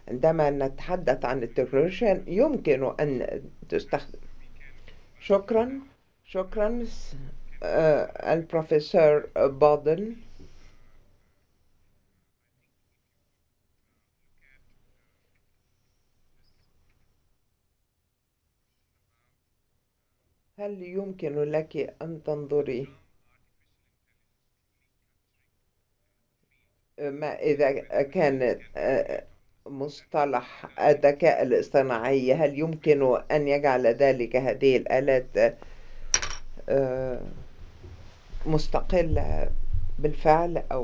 عندما نتحدث عن التكنولوجيا يمكن أن تستخدم. شكرا. شكرا. البروفيسور بادن. هل يمكن لك أن تنظري ما إذا كان مصطلح الذكاء الاصطناعي هل يمكن أن يجعل ذلك هذه الآلات مستقلة بالفعل أو